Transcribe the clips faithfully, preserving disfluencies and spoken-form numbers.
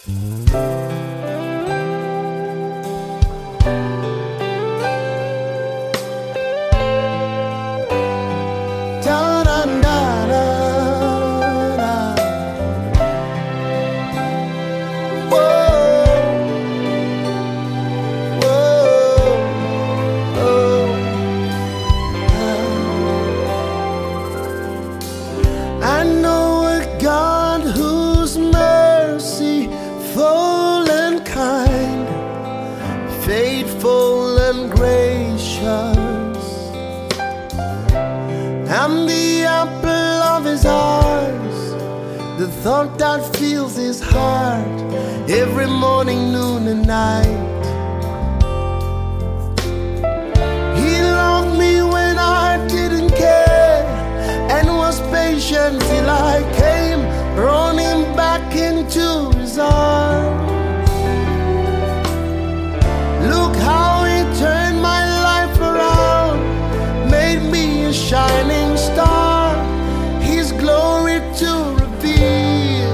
I know a God whose mercy full and kind, faithful and gracious. I'm the apple of his eyes, the thought that fills his heart every morning, noon and night. He loved me when I didn't care and was patient till I came running back into his arms. Look how he turned my life around, made me a shining star, his glory to reveal.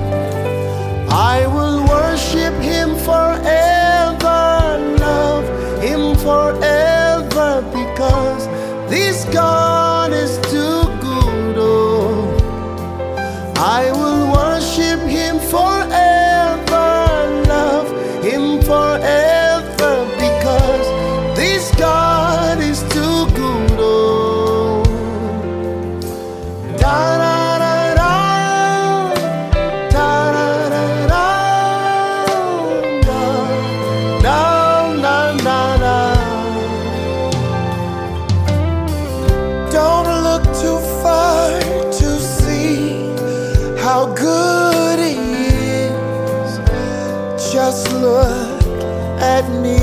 I will worship him forever, love him forever, because this God is too good. Oh, I will worship him forever, love him forever, because this God is too good. Oh, da da da da, da da da da, da da da da. Don't look too far to see how good he is. Just look at me.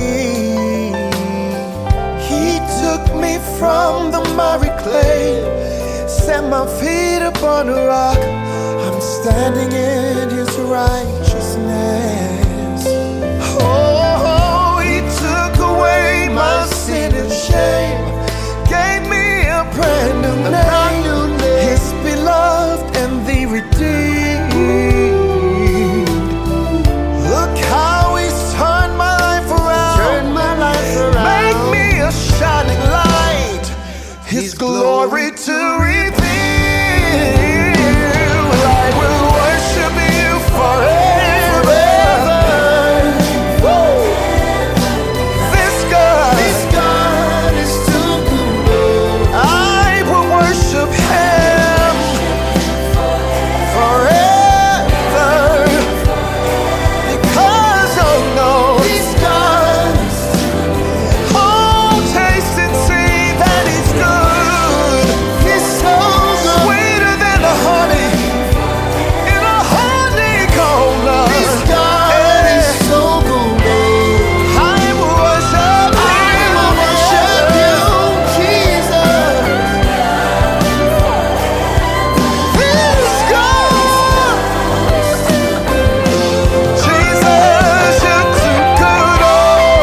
He took me from the miry clay, set my feet upon a rock. I'm standing in his righteousness. Oh, he took away my sin and shame, gave me a brand new name, his beloved and the redeemed. Look how he's turned my life around, turned my life around, make me a shining light, his glory to reveal. I will worship you forever. Woo! This God, this God is too good. I will worship him forever, because oh no, this God, oh, taste and see that he's good. He's so good, sweeter than the honey in a honeycomb love. This God is so good. I will worship I will worship you, Jesus. This God, Jesus, you're too good. Oh,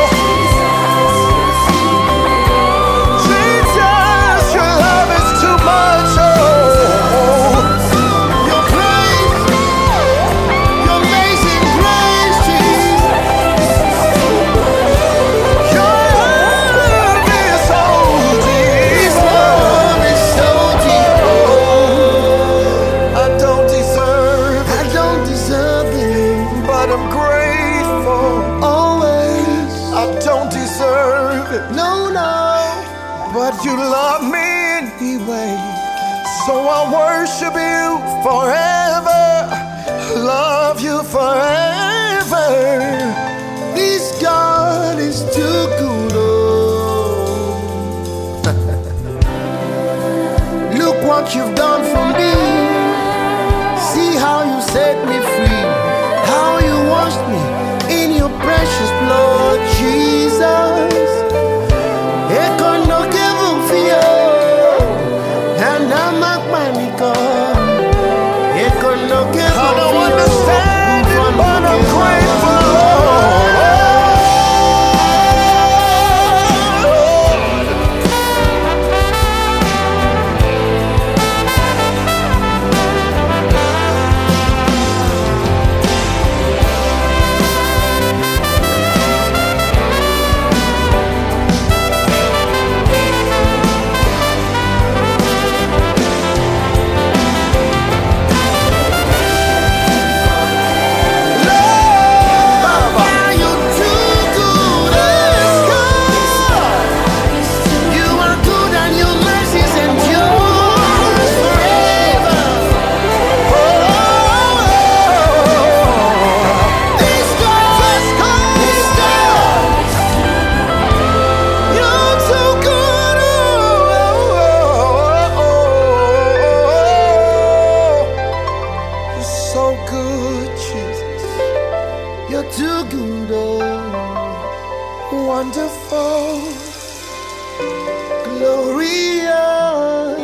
Jesus, your love is too much. Oh, your grace, your amazing grace, Jesus. Your love is so deep. His love is so deep. Oh, I don't deserve it. I don't deserve it, but I'm grateful. Always. I don't deserve it. No, no. But you love me anyway. So I'll worship you forever, love you forever. This God is too good. Oh, look what you've done for me. See how you set me free, how you washed me in your precious blood, Jesus. Ekonokevufio, and I'm a manico. Ekonokevufio. I don't understand it, but I'm grateful. wonderful, glorious.